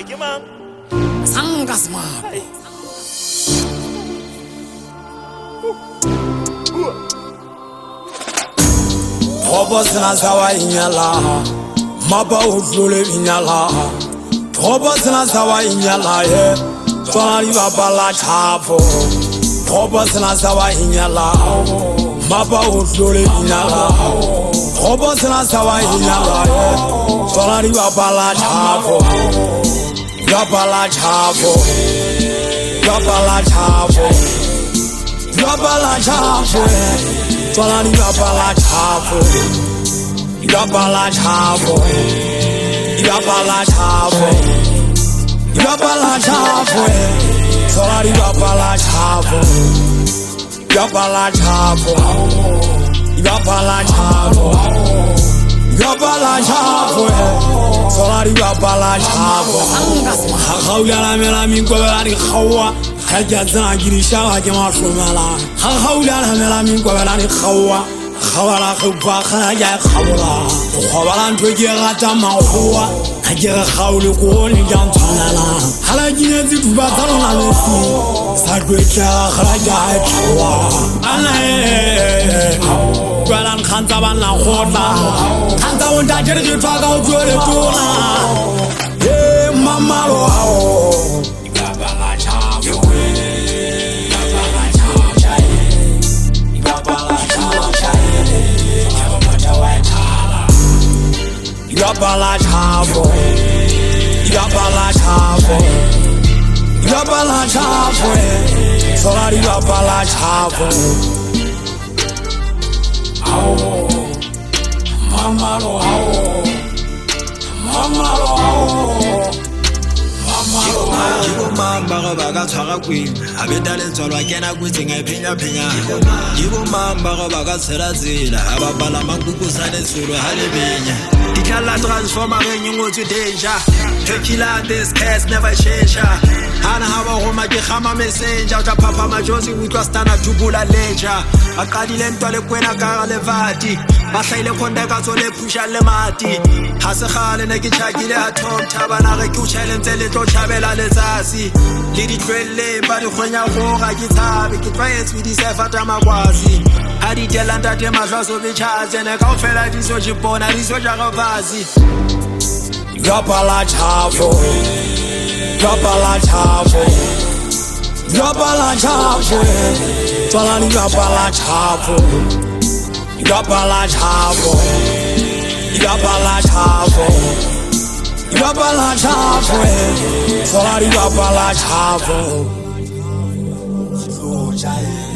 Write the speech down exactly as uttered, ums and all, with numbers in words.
ke mang Sanga smart. Robos na sawa inyala, maba udlule inyala. Robos na sawa inyala ye, twana liba bala chafo. Robos na sawa inyala, maba udlule inyala. Robos na sawa inyala ye, twana liba bala chafo. Yabala chafo, yabala chafo, yabala chafo. Twana liba bala chafo, yabala chafo, yabala chafo, yabala chafo. Twana liba bala chafo, yabala chafo, yabala chafo, yabala chafo. Twana liba bala chafo. Khawla la mela min ko la ni khawa. Haja zangiri shawa jama shumala. Khawla la mela min ko la ni khawa. Khawala khwa khaja khawla. Khawala ntoje gata mahuwa. Haja khawlu ko ni jam thanala. Hala jine zitu batalo na lesi. Sagwe kya khaja khwa. Ana Gwalan khanta ban la khota. Khanta wonda jergi twaga ujore tuna. Eh mama lo hao. Yabala chafo. Yabala chafo. Yabala chafo. Yabala chafo. Yabala chafo. Yabala chafo. Solari yabala chafo. Mama lo hao, mama lo hao, mama lo hao. Jibo mamba go baga tshwara kweng a beta le tswalwa kena kwetseng a phenya phenya. Jibo mamba go baga tshela tsela a ba bala makuku sa le tsolo ha le benya. Dikala transformer re nyongotse danger. Tequila this case never change. Ana haba go ma ke khama messenger tsa papa majosi utlwa stana tubula ledger. A qadile ntwa le kwena ka le vati. Ba hlaile khonda ka tsole phusha le mati. Ha se khale ne ke tshakile a thom thabana re ke o challenge le tlo thabela letsatsi. Le di twelle ba di khonya go ga ke tshabe ke twaetse with di sefata magwazi. Ha di telanda te mahlaso be charge ne ka ofela di so jipona di so ja gabazi. Yabala chafo, yabala chafo, yabala chafo. Twana liba bala chafo, yabala chafo, yabala chafo, yabala chafo. Twana liba bala chafo.